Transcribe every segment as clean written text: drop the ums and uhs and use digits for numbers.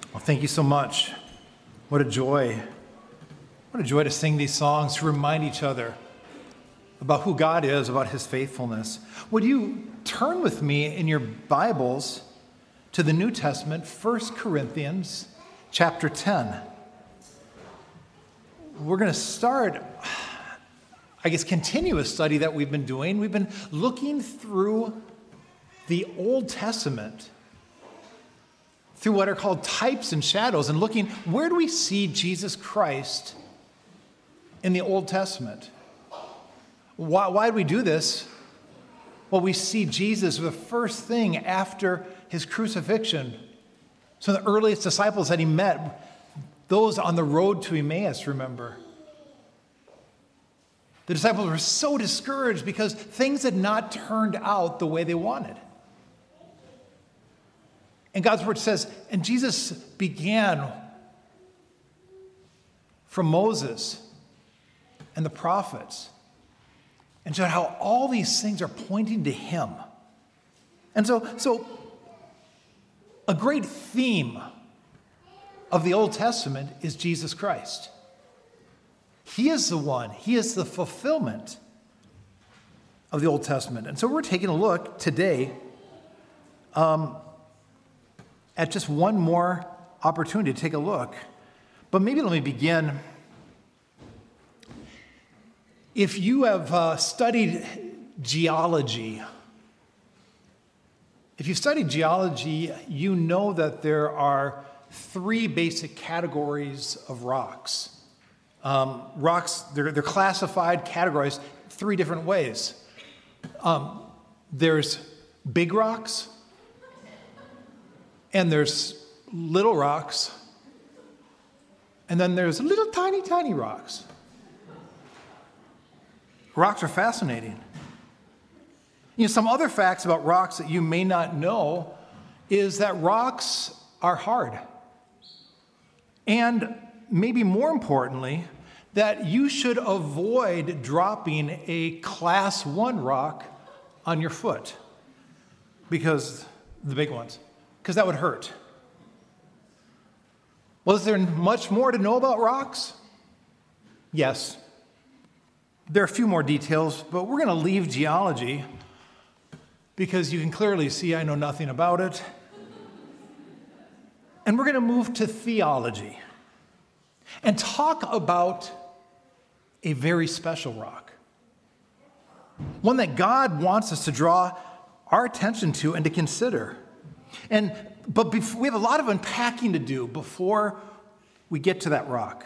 Well, thank you so much. What a joy. What a joy to sing these songs, to remind each other about who God is, about his faithfulness. Would you turn with me in your Bibles to the New Testament, 1 Corinthians chapter 10. We're going to start, continue a study that we've been doing. We've been looking through the Old Testament, through what are called types and shadows, and looking, where do we see Jesus Christ in the Old Testament? Why do we do this? Well, we see Jesus the first thing after his crucifixion. So the earliest disciples that he met, those on the road to Emmaus, remember? The disciples were so discouraged because things had not turned out the way they wanted. And God's word says, and Jesus began from Moses and the prophets, and showed how all these things are pointing to him. And so a great theme of the Old Testament is Jesus Christ. He is the one, he is the fulfillment of the Old Testament. And so we're taking a look today at just one more opportunity to take a look. But maybe let me begin. If you have studied geology, you know that there are three basic categories of rocks. Rocks, they're classified, categorized three different ways. There's big rocks, and there's little rocks, and then there's little tiny, tiny rocks. Rocks are fascinating. Some other facts about rocks that you may not know is that rocks are hard. And maybe more importantly, that you should avoid dropping a class 1 rock on your foot, because the big ones, because that would hurt. Well, is there much more to know about rocks? Yes. There are a few more details, but we're going to leave geology because you can clearly see I know nothing about it. And we're going to move to theology and talk about a very special rock, one that God wants us to draw our attention to and to consider. But we have a lot of unpacking to do before we get to that rock.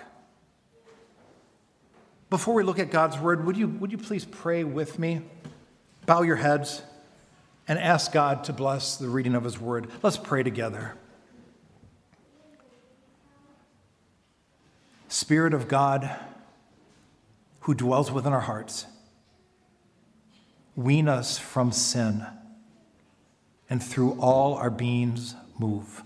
Before we look at God's word, would you please pray with me? Bow your heads and ask God to bless the reading of his word. Let's pray together. Spirit of God, who dwells within our hearts, wean us from sin, and through all our beings move.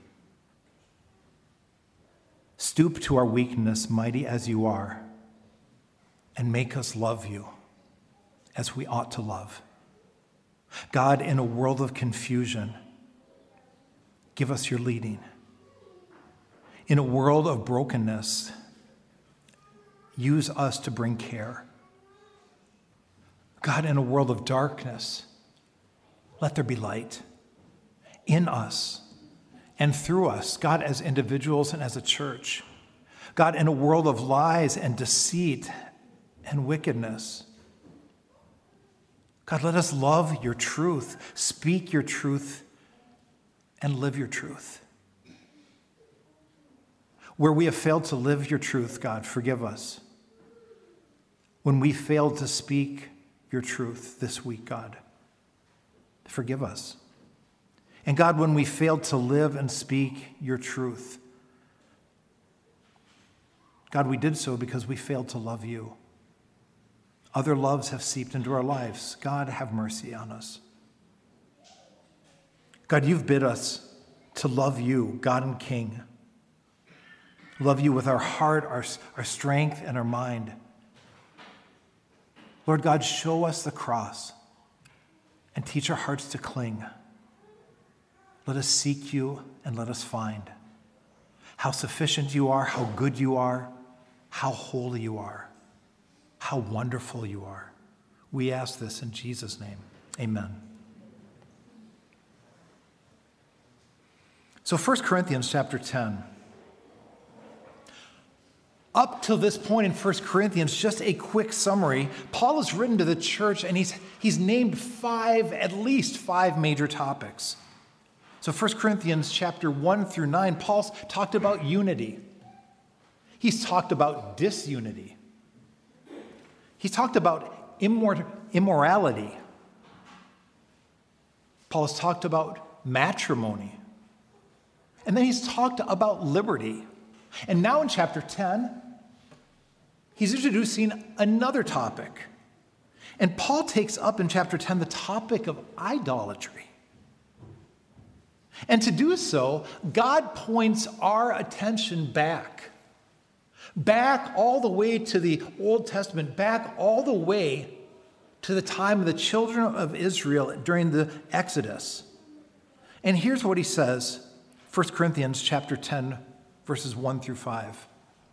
Stoop to our weakness, mighty as you are, and make us love you as we ought to love. God, in a world of confusion, give us your leading. In a world of brokenness, use us to bring care. God, in a world of darkness, let there be light in us and through us, God, as individuals and as a church. God, in a world of lies and deceit and wickedness, God, let us love your truth, speak your truth, and live your truth. Where we have failed to live your truth, God, forgive us. When we failed to speak your truth this week, God, forgive us. And God, when we failed to live and speak your truth, God, we did so because we failed to love you. Other loves have seeped into our lives. God, have mercy on us. God, you've bid us to love you, God and King. Love you with our heart, our strength, and our mind. Lord God, show us the cross and teach our hearts to cling. Let us seek you and let us find. how sufficient you are, how good you are, how holy you are, how wonderful you are. We ask this in Jesus' name. Amen. So 1 Corinthians chapter 10. Up till this point in 1 Corinthians, just a quick summary. Paul has written to the church and he's named at least five major topics. So 1 Corinthians chapter 1 through 9, Paul's talked about unity. He's talked about disunity. He's talked about immorality. Paul has talked about matrimony. And then he's talked about liberty. And now in chapter 10, he's introducing another topic. And Paul takes up in chapter 10 the topic of idolatry. And to do so, God points our attention back all the way to the Old Testament, back all the way to the time of the children of Israel during the Exodus. And here's what he says, 1 Corinthians chapter 10, verses 1 through 5.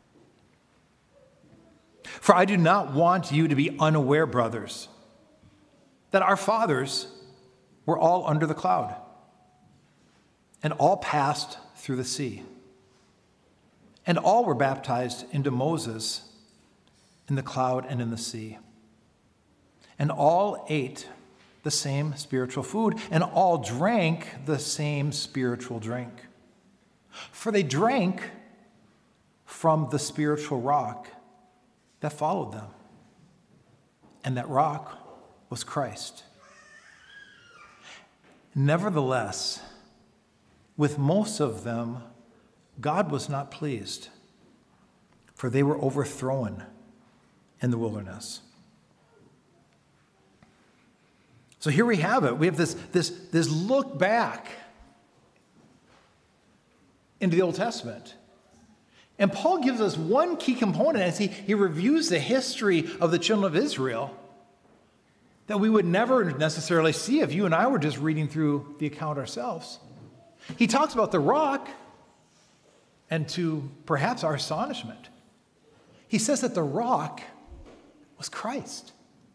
For I do not want you to be unaware, brothers, that our fathers were all under the cloud, and all passed through the sea, and all were baptized into Moses in the cloud and in the sea, and all ate the same spiritual food, and all drank the same spiritual drink. For they drank from the spiritual rock that followed them, and that rock was Christ. Nevertheless, with most of them, God was not pleased, for they were overthrown in the wilderness. So here we have it. We have this look back into the Old Testament. And Paul gives us one key component as he reviews the history of the children of Israel that we would never necessarily see if you and I were just reading through the account ourselves. He talks about the rock, and to perhaps our astonishment, he says that the rock was Christ.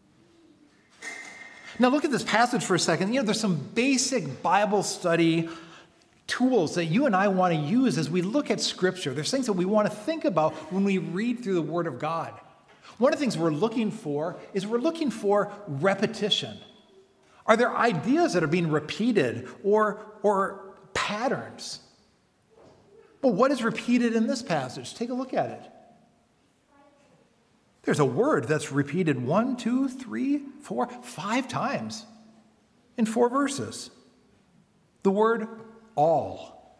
Now look at this passage for a second. There's some basic Bible study tools that you and I want to use as we look at Scripture. There's things that we want to think about when we read through the Word of God. One of the things we're looking for is repetition. Are there ideas that are being repeated or patterns? Well, what is repeated in this passage? Take a look at it. There's a word that's repeated 1, 2, 3, 4, 5 times in 4 verses. The word all.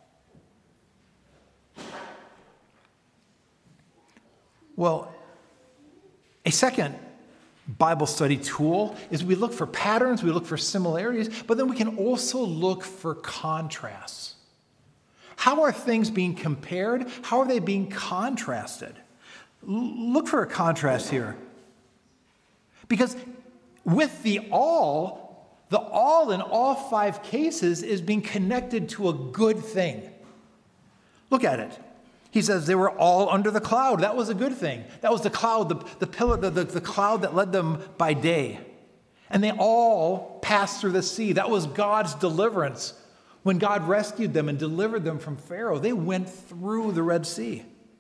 Well, a second Bible study tool is we look for patterns, we look for similarities, but then we can also look for contrasts. How are things being compared? How are they being contrasted? Look for a contrast here. Because with the all in all 5 cases is being connected to a good thing. Look at it. He says they were all under the cloud. That was a good thing. That was the cloud, the pillar, the cloud that led them by day. And they all passed through the sea. That was God's deliverance. When God rescued them and delivered them from Pharaoh, they went through the Red Sea.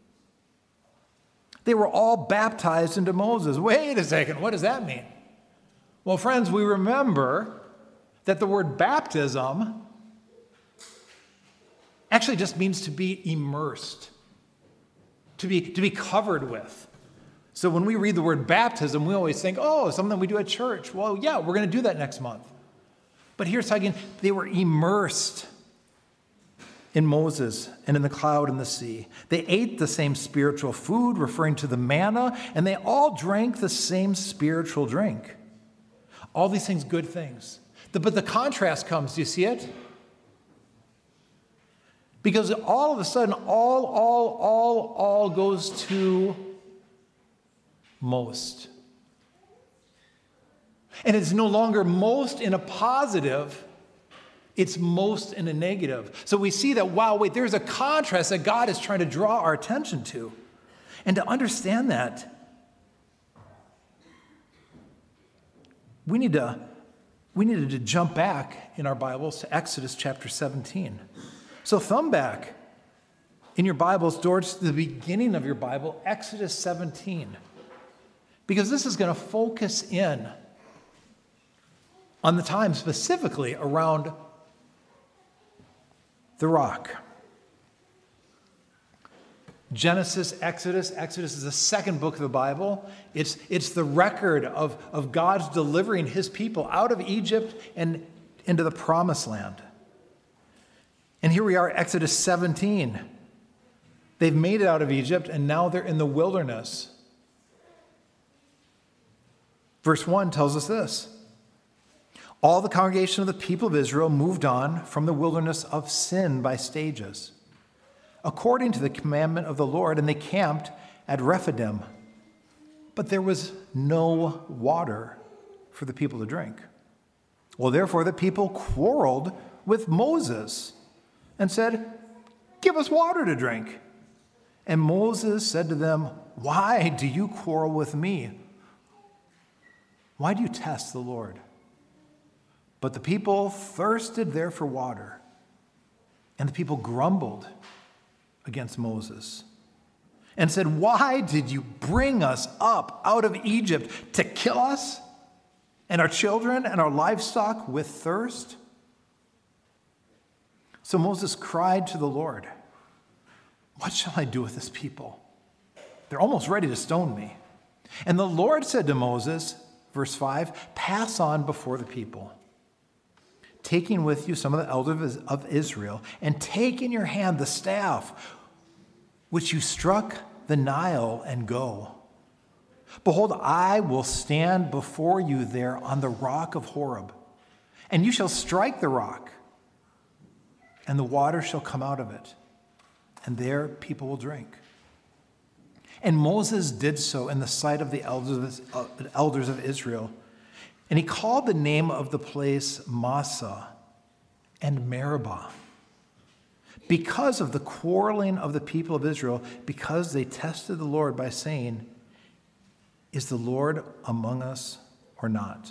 They were all baptized into Moses. Wait a second, what does that mean? Well, friends, we remember that the word baptism actually just means to be immersed, to be covered with. So when we read the word baptism, we always think, oh, something we do at church. Well, yeah, we're going to do that next month. But here's talking, they were immersed in Moses and in the cloud and the sea. They ate the same spiritual food, referring to the manna, and they all drank the same spiritual drink. All these things, good things. But the contrast comes, do you see it? Because all of a sudden, all goes to most. And it's no longer most in a positive, It's most in a negative. So we see that, wow, wait, there's a contrast that God is trying to draw our attention to. And to understand that, we needed to jump back in our Bibles to Exodus chapter 17. So thumb back in your Bibles towards the beginning of your Bible, Exodus 17. Because this is going to focus in on the time specifically around the rock. Genesis, Exodus. Exodus is the second book of the Bible. It's the record of God's delivering his people out of Egypt and into the promised land. And here we are, Exodus 17. They've made it out of Egypt, and now they're in the wilderness. Verse 1 tells us this. All the congregation of the people of Israel moved on from the wilderness of sin by stages, according to the commandment of the Lord, and they camped at Rephidim. But there was no water for the people to drink. Well, therefore, the people quarreled with Moses and said, "Give us water to drink." And Moses said to them, "Why do you quarrel with me? Why do you test the Lord?" But the people thirsted there for water, and the people grumbled against Moses and said, "Why did you bring us up out of Egypt to kill us and our children and our livestock with thirst?" So Moses cried to the Lord, "What shall I do with this people? They're almost ready to stone me." And the Lord said to Moses, verse 5, "Pass on before the people, taking with you some of the elders of Israel, and take in your hand the staff which you struck the Nile, and go. Behold, I will stand before you there on the rock of Horeb, and you shall strike the rock, and the water shall come out of it, and there people will drink." And Moses did so in the sight of the elders of Israel. And he called the name of the place Massah and Meribah, because of the quarreling of the people of Israel, because they tested the Lord by saying, "Is the Lord among us or not?"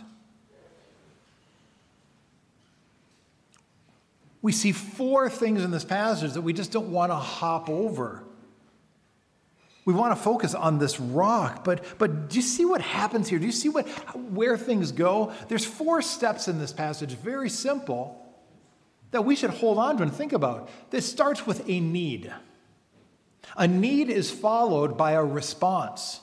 We see four things in this passage that we just don't want to hop over. We want to focus on this rock, but do you see what happens here? Do you see where things go? There's four steps in this passage, very simple, that we should hold on to and think about. This starts with a need. A need is followed by a response.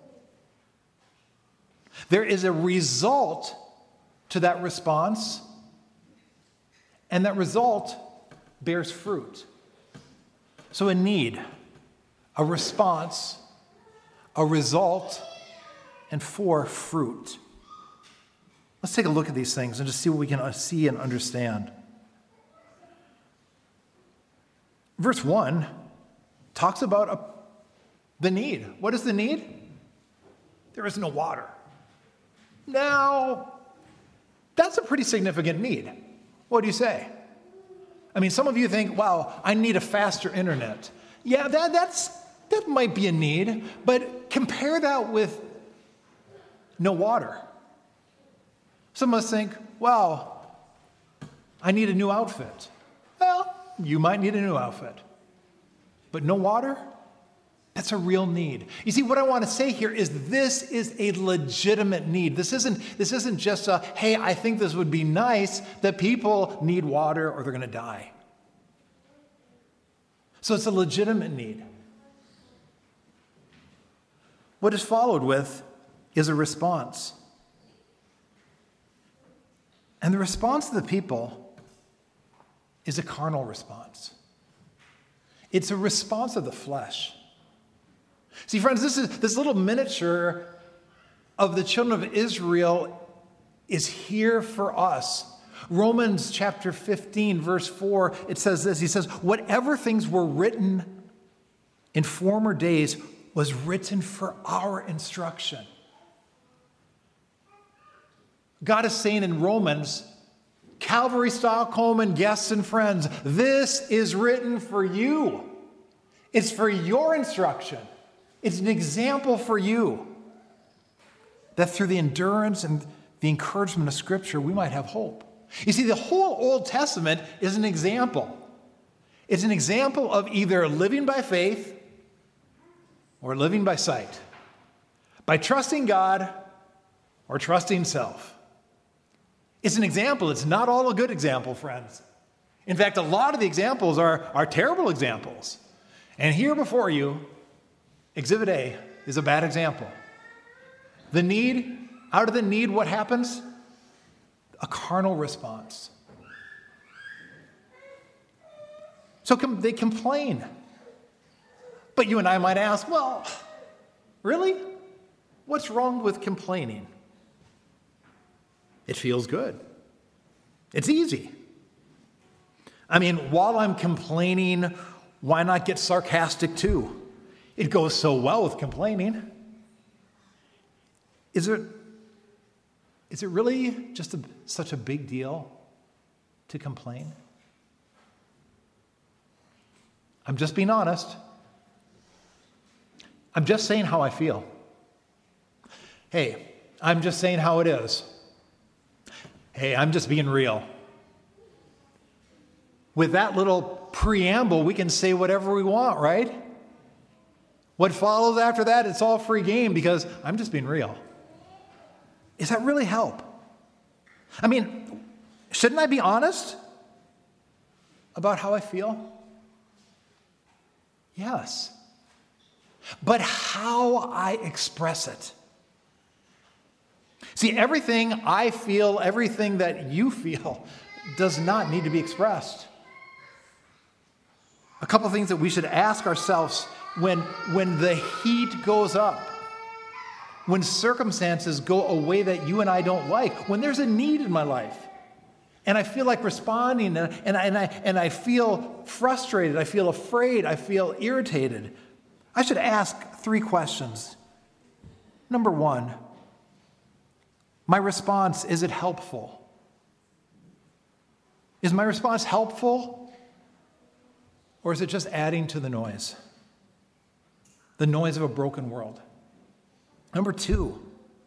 There is a result to that response, and that result bears fruit. So a need, a response, a result, and four, fruit. Let's take a look at these things and just see what we can see and understand. Verse 1 talks about the need. What is the need? There is no water. Now, that's a pretty significant need. What do you say? I mean, some of you think, wow, I need a faster internet. Yeah, that might be a need, but compare that with no water. Some of us think, wow, I need a new outfit. Well, you might need a new outfit. But no water? That's a real need. You see, what I want to say here is this is a legitimate need. This isn't just a, hey, I think this would be nice that people need water or they're going to die. So it's a legitimate need. What is followed with is a response. And the response of the people is a carnal response. It's a response of the flesh. See, friends, this little miniature of the children of Israel is here for us. Romans chapter 15, verse 4, it says this. He says, whatever things were written in former days was written for our instruction. God is saying in Romans, Calvary, Stockholm, and guests and friends, this is written for you. It's for your instruction. It's an example for you. That through the endurance and the encouragement of Scripture, we might have hope. You see, the whole Old Testament is an example. It's an example of either living by faith or living by sight. By trusting God or trusting self. It's an example. It's not all a good example, friends. In fact, a lot of the examples are terrible examples. And here before you, Exhibit A is a bad example. The need, out of the need, what happens? A carnal response. So they complain. But you and I might ask, well, really? What's wrong with complaining? It feels good. It's easy. I mean, while I'm complaining, why not get sarcastic too? It goes so well with complaining. Is it really just such a big deal to complain? I'm just being honest. I'm just saying how I feel. Hey, I'm just saying how it is. Hey, I'm just being real. With that little preamble, we can say whatever we want, right? What follows after that, it's all free game because I'm just being real. Does that really help? I mean, shouldn't I be honest about how I feel? Yes. But how I express it. See, everything I feel, everything that you feel, does not need to be expressed. A couple things that we should ask ourselves when the heat goes up, when circumstances go a way that you and I don't like, when there's a need in my life, and I feel like responding, and I feel frustrated, I feel afraid, I feel irritated, I should ask 3 questions. Number 1, my response, is it helpful? Is my response helpful? Or is it just adding to the noise? The noise of a broken world. Number 2,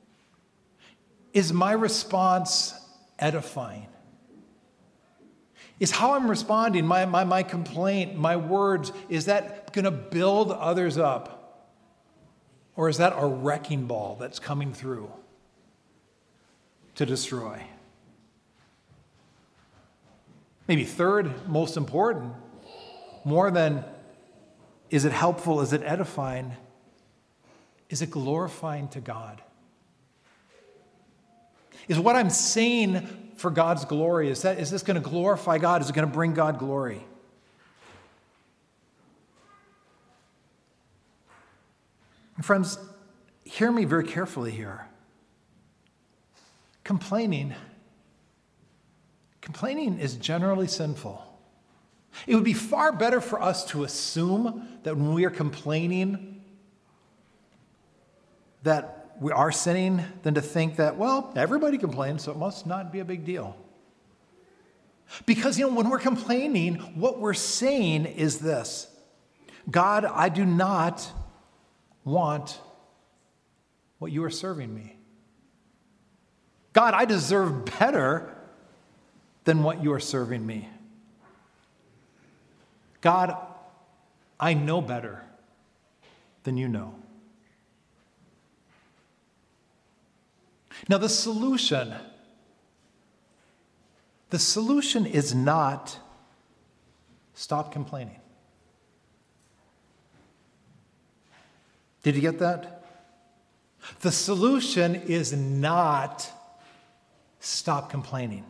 is my response edifying? Is how I'm responding, my complaint, my words, is that going to build others up? Or is that a wrecking ball that's coming through to destroy? Maybe third, most important, more than is it helpful, is it edifying, is it glorifying to God? Is what I'm saying for God's glory, is this going to glorify God? Is it going to bring God glory? And friends, hear me very carefully here. Complaining is generally sinful. It would be far better for us to assume that when we are complaining that we are sinning than to think that, well, everybody complains, so it must not be a big deal. Because, when we're complaining, what we're saying is this: God, I do not want what you are serving me. God, I deserve better than what you are serving me. God, I know better than you know. Now, the solution is not stop complaining. Did you get that? The solution is not stop complaining.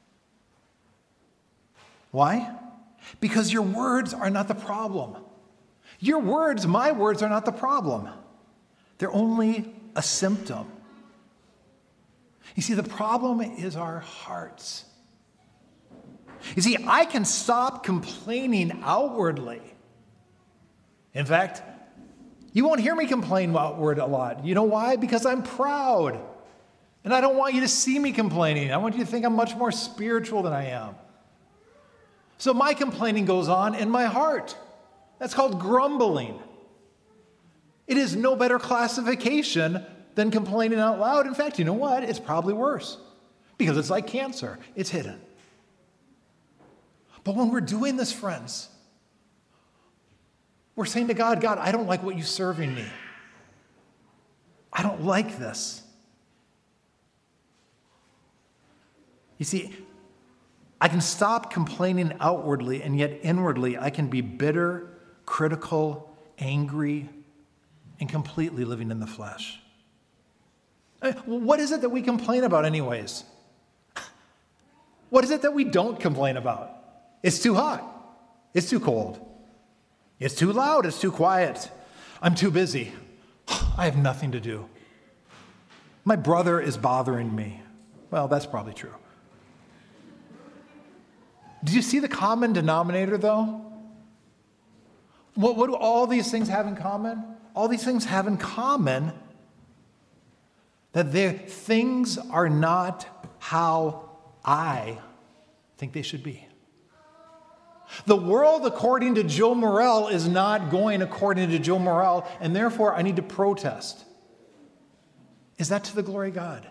Why? Because your words are not the problem. Your words, my words, are not the problem. They're only a symptom. You see, the problem is our hearts. You see, I can stop complaining outwardly. In fact, you won't hear me complain outward a lot. You know why? Because I'm proud. And I don't want you to see me complaining. I want you to think I'm much more spiritual than I am. So my complaining goes on in my heart. That's called grumbling. It is no better classification than complaining out loud. In fact, you know what? It's probably worse because it's like cancer. It's hidden. But when we're doing this, friends, we're saying to God, God, I don't like what you're serving me. I don't like this. You see, I can stop complaining outwardly, and yet inwardly I can be bitter, critical, angry, and completely living in the flesh. What is it that we complain about anyways? What is it that we don't complain about? It's too hot. It's too cold. It's too loud. It's too quiet. I'm too busy. I have nothing to do. My brother is bothering me. Well, that's probably true. Do you see the common denominator, though? What do all these things have in common? All these things have in common that things are not how I think they should be. The world, according to Joe Morrell, is not going according to Joe Morrell, and therefore I need to protest. Is that to the glory of God?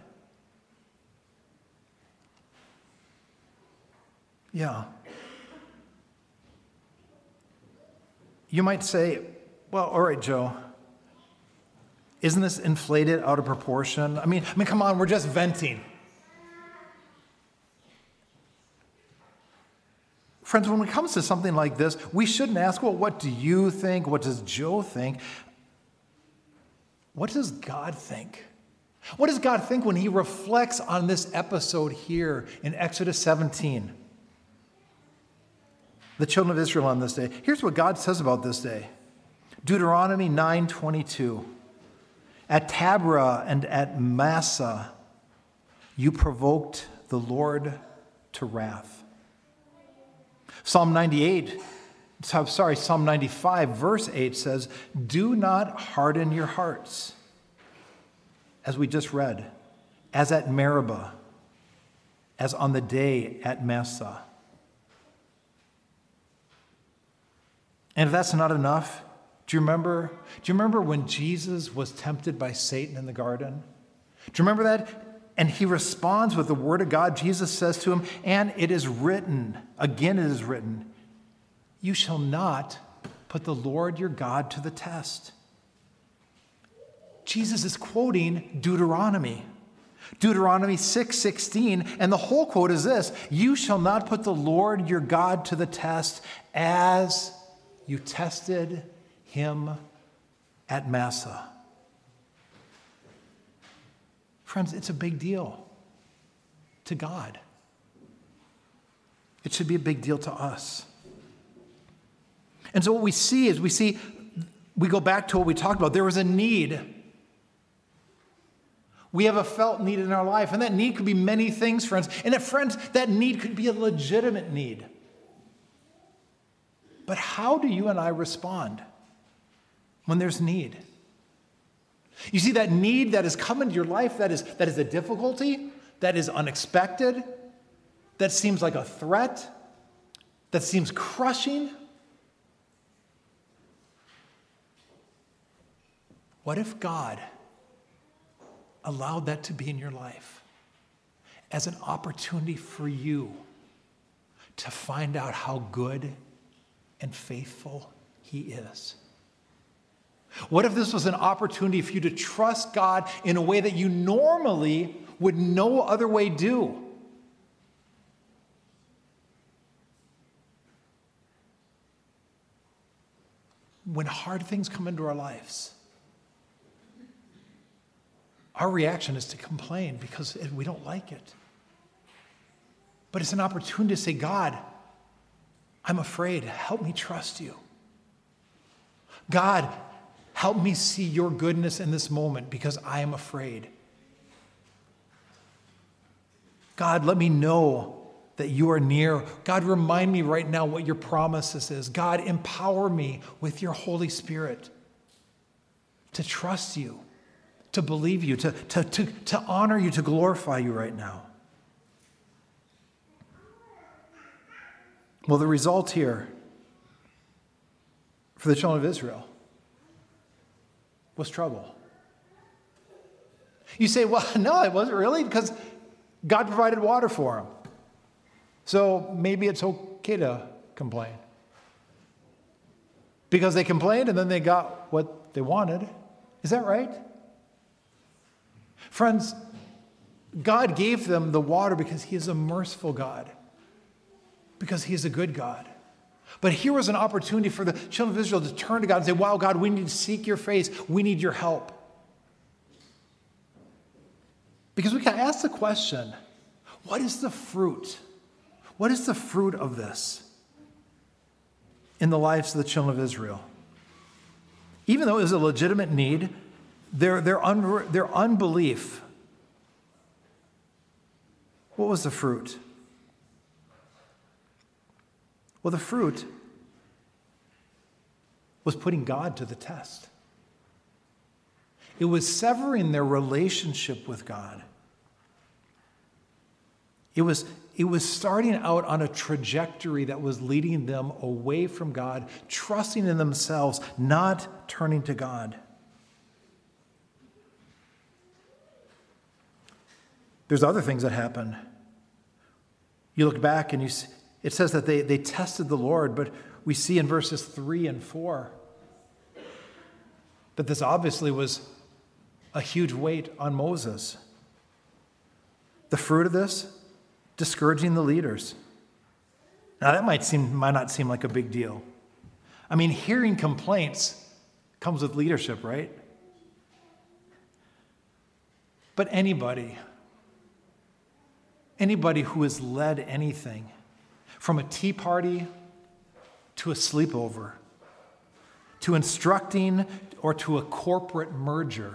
Yeah. You might say, well, all right, Joe, isn't this inflated out of proportion? I mean, come on, we're just venting. Friends, when it comes to something like this, we shouldn't ask, well, what do you think? What does Joe think? What does God think? What does God think when he reflects on this episode here in Exodus 17? The children of Israel on this day. Here's what God says about this day. Deuteronomy 9:22. At Taberah and at Massah, you provoked the Lord to wrath. Psalm 95, verse 8 says, do not harden your hearts, as we just read, as at Meribah, as on the day at Massah. And if that's not enough, do you remember when Jesus was tempted by Satan in the garden? Do you remember that? And he responds with the word of God. Jesus says to him, and it is written, again it is written, you shall not put the Lord your God to the test. Jesus is quoting Deuteronomy 6:16, and the whole quote is this, you shall not put the Lord your God to the test as you tested him at Massah. Friends, it's a big deal to God. It should be a big deal to us. And so what we see is we go back to what we talked about. There was a need. We have a felt need in our life, and that need could be many things, friends. And that need could be a legitimate need. But how do you and I respond when there's need? You see that need that has come into your life, that is a difficulty, that is unexpected, that seems like a threat, that seems crushing. What if God allowed that to be in your life as an opportunity for you to find out how good and faithful he is? What if this was an opportunity for you to trust God in a way that you normally would no other way do? When hard things come into our lives, our reaction is to complain because we don't like it. But it's an opportunity to say, God, I'm afraid. Help me trust you. God, help me see your goodness in this moment because I am afraid. God, let me know that you are near. God, remind me right now what your promises is. God, empower me with your Holy Spirit to trust you, to believe you, to honor you, to glorify you right now. Well, the result here for the children of Israel was trouble. You say, well, no, it wasn't really, because God provided water for them. So maybe it's okay to complain. Because they complained and then they got what they wanted. Is that right? Friends, God gave them the water because he is a merciful God. Because he is a good God. But here was an opportunity for the children of Israel to turn to God and say, wow, God, we need to seek your face. We need your help. Because we can ask the question, what is the fruit? What is the fruit of this in the lives of the children of Israel? Even though it was a legitimate need, their unbelief, what was the fruit? Well, the fruit was putting God to the test. It was severing their relationship with God. It was starting out on a trajectory that was leading them away from God, trusting in themselves, not turning to God. There's other things that happen. You look back and it says that they tested the Lord, but we see in verses 3 and 4 that this obviously was a huge weight on Moses. The fruit of this, discouraging the leaders. Now that might not seem like a big deal. I mean, hearing complaints comes with leadership, right? But anybody who has led anything, from a tea party to a sleepover, to instructing or to a corporate merger,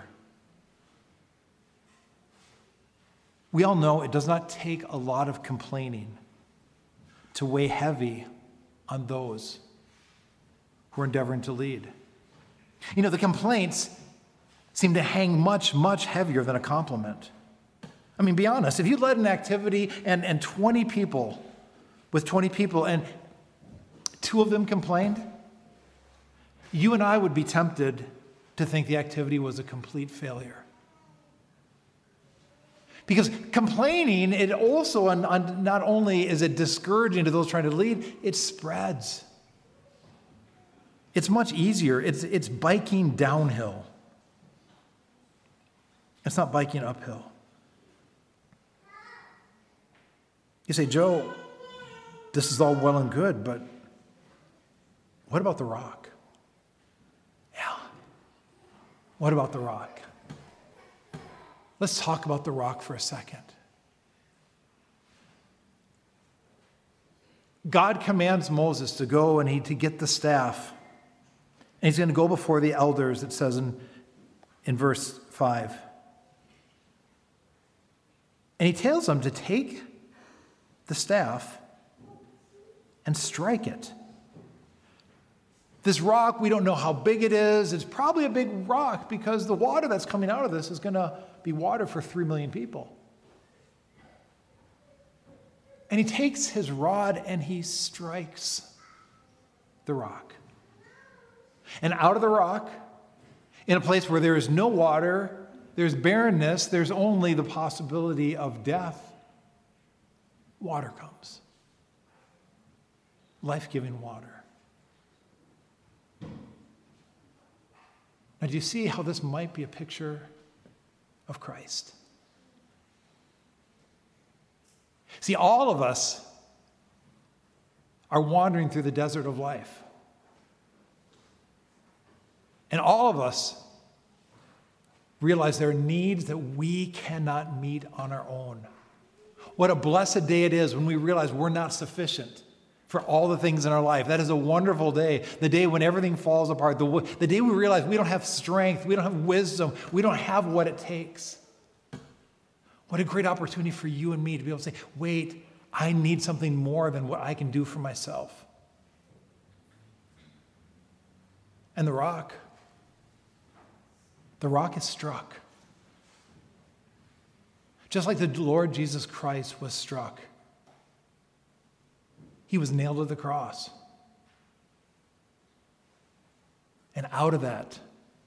we all know it does not take a lot of complaining to weigh heavy on those who are endeavoring to lead. You know, the complaints seem to hang much, much heavier than a compliment. I mean, be honest, if you led an activity and 20 people, and 2 of them complained, you and I would be tempted to think the activity was a complete failure. Because complaining, it also, not only is it discouraging to those trying to lead, it spreads. It's much easier. It's biking downhill. It's not biking uphill. You say, Joe, this is all well and good, but what about the rock? Yeah. What about the rock? Let's talk about the rock for a second. God commands Moses to go and to get the staff. And he's going to go before the elders, it says in verse 5. And he tells them to take the staff and strike it. This rock, we don't know how big it is. It's probably a big rock because the water that's coming out of this is going to be water for 3 million people. And he takes his rod and he strikes the rock. And out of the rock, in a place where there is no water, there's barrenness, there's only the possibility of death, water comes. Life-giving water. Now, do you see how this might be a picture of Christ? See, all of us are wandering through the desert of life. And all of us realize there are needs that we cannot meet on our own. What a blessed day it is when we realize we're not sufficient for all the things in our life. That is a wonderful day, the day when everything falls apart, the day we realize we don't have strength, we don't have wisdom, we don't have what it takes. What a great opportunity for you and me to be able to say, wait, I need something more than what I can do for myself. And the rock is struck. Just like the Lord Jesus Christ was struck. He was nailed to the cross. And out of that,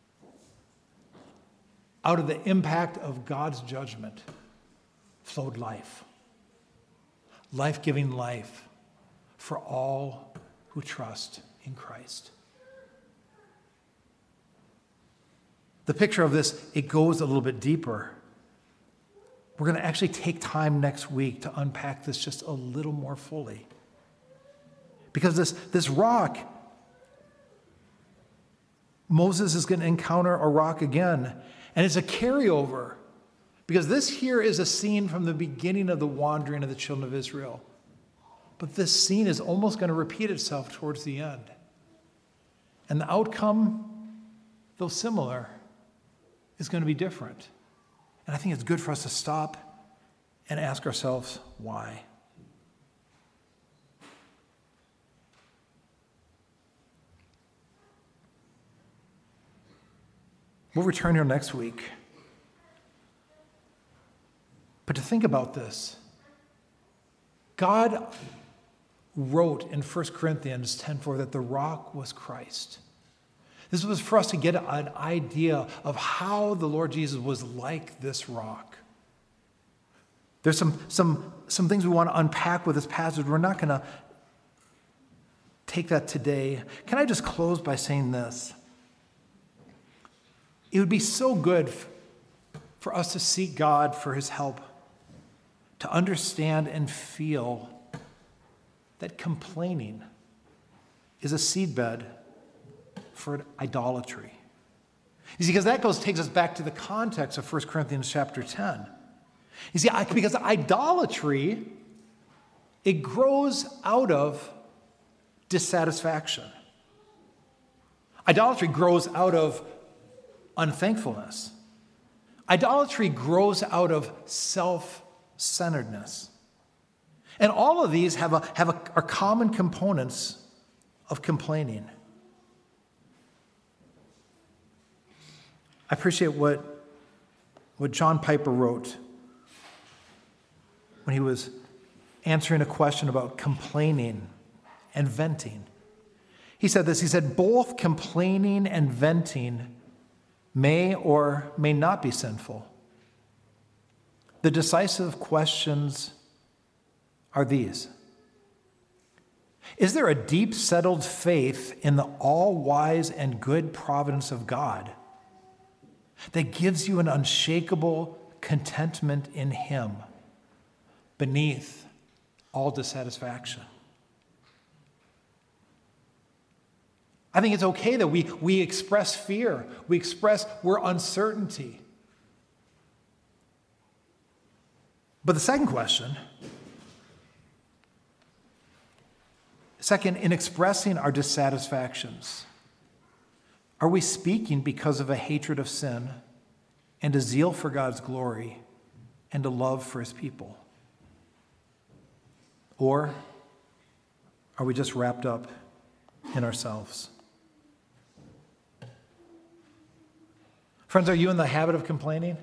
out of the impact of God's judgment, flowed life. Life-giving life for all who trust in Christ. The picture of this, it goes a little bit deeper. We're going to actually take time next week to unpack this just a little more fully. Because this rock, Moses is going to encounter a rock again, and it's a carryover. Because this here is a scene from the beginning of the wandering of the children of Israel. But this scene is almost going to repeat itself towards the end. And the outcome, though similar, is going to be different. And I think it's good for us to stop and ask ourselves why. We'll return here next week. But to think about this, God wrote in 1 Corinthians 10:4 that the rock was Christ. This was for us to get an idea of how the Lord Jesus was like this rock. There's some things we want to unpack with this passage. We're not going to take that today. Can I just close by saying this? It would be so good for us to seek God for his help, to understand and feel that complaining is a seedbed for idolatry. You see, because that takes us back to the context of 1 Corinthians chapter 10. You see, because idolatry, it grows out of dissatisfaction. Idolatry grows out of unthankfulness. Idolatry grows out of self-centeredness. And all of these are common components of complaining. I appreciate what John Piper wrote when he was answering a question about complaining and venting. He said this, he said, both complaining and venting may or may not be sinful. The decisive questions are these. Is there a deep settled faith in the all-wise and good providence of God that gives you an unshakable contentment in him beneath all dissatisfaction? I think it's okay that we express fear. We're uncertainty. But the second question, in expressing our dissatisfactions, are we speaking because of a hatred of sin and a zeal for God's glory and a love for his people? Or are we just wrapped up in ourselves? Friends, are you in the habit of complaining?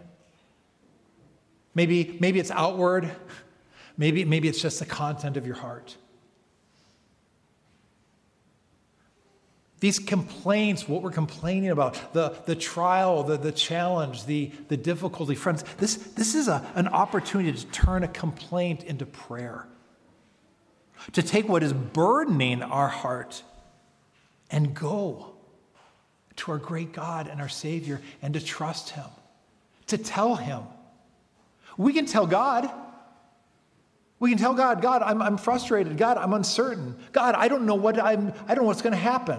Maybe it's outward. Maybe it's just the content of your heart. These complaints, what we're complaining about, the trial, the challenge, the difficulty, friends, this is an opportunity to turn a complaint into prayer. To take what is burdening our heart and go to our great God and our Savior and to trust him, to tell him. We can tell God. We can tell God, God, I'm frustrated. God, I'm uncertain. God, I don't know what's going to happen.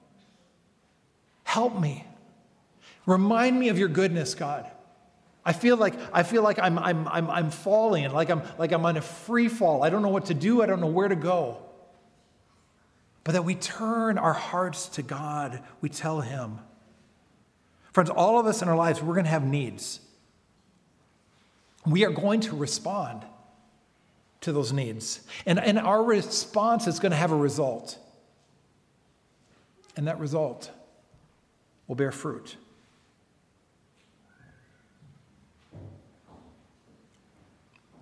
Help me. Remind me of your goodness, God. I feel like I'm falling, like I'm on a free fall. I don't know what to do. I don't know where to go. But that we turn our hearts to God, we tell him. Friends, all of us in our lives, we're going to have needs. We are going to respond to those needs. And our response is going to have a result. And that result will bear fruit.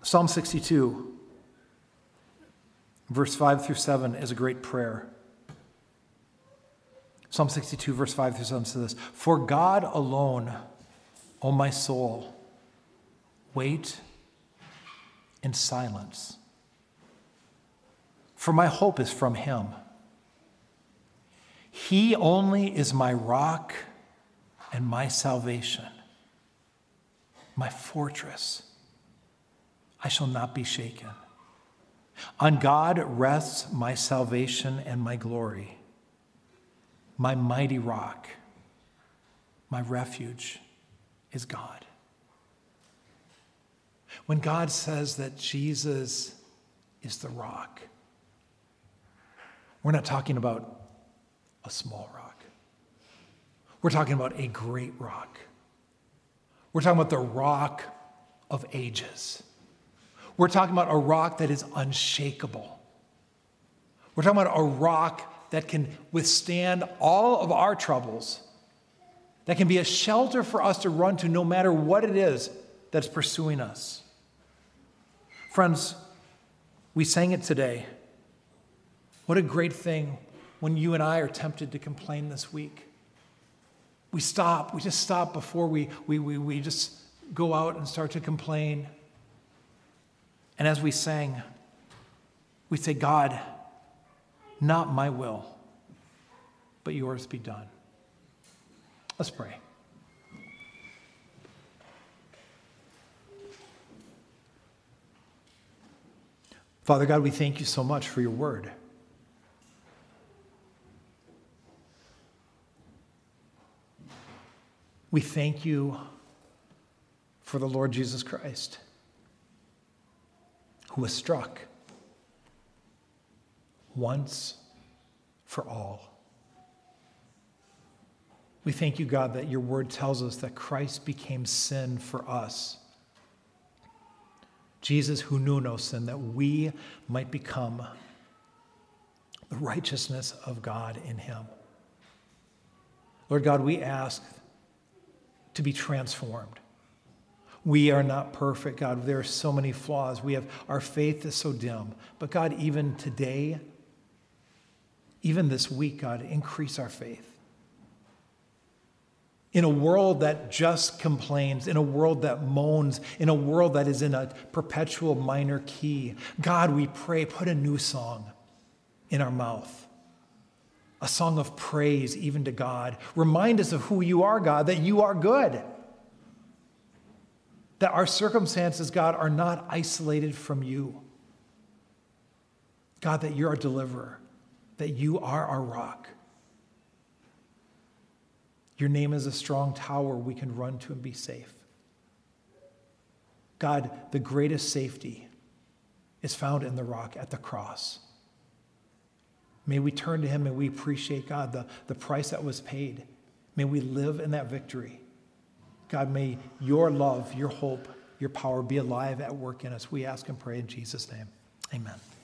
Psalm 62, verse 5 through 7 is a great prayer. Psalm 62, verse 5 through 7 says this, "For God alone, O my soul, wait in silence, for my hope is from him. He only is my rock and my salvation, my fortress. I shall not be shaken. On God rests my salvation and my glory, my mighty rock, my refuge is God." When God says that Jesus is the rock, we're not talking about a small rock. We're talking about a great rock. We're talking about the rock of ages. We're talking about a rock that is unshakable. We're talking about a rock that can withstand all of our troubles, that can be a shelter for us to run to no matter what it is that's pursuing us. Friends, we sang it today. What a great thing when you and I are tempted to complain this week. We just stop before we just go out and start to complain. And as we sang, we say, "God, not my will, but yours be done." Let's pray. Father God, we thank you so much for your word. We thank you for the Lord Jesus Christ, who was struck once for all. We thank you, God, that your word tells us that Christ became sin for us. Jesus, who knew no sin, that we might become the righteousness of God in him. Lord God, we ask to be transformed. We are not perfect, God. There are so many flaws. Our faith is so dim. But God, even today, even this week, God, increase our faith. In a world that just complains, in a world that moans, in a world that is in a perpetual minor key, God, we pray, put a new song in our mouth. A song of praise even to God. Remind us of who you are, God, that you are good. That our circumstances, God, are not isolated from you. God, that you're our deliverer, that you are our rock. Your name is a strong tower we can run to and be safe. God, the greatest safety is found in the rock at the cross. May we turn to him and we appreciate, God, the price that was paid. May we live in that victory. God, may your love, your hope, your power be alive at work in us. We ask and pray in Jesus' name. Amen.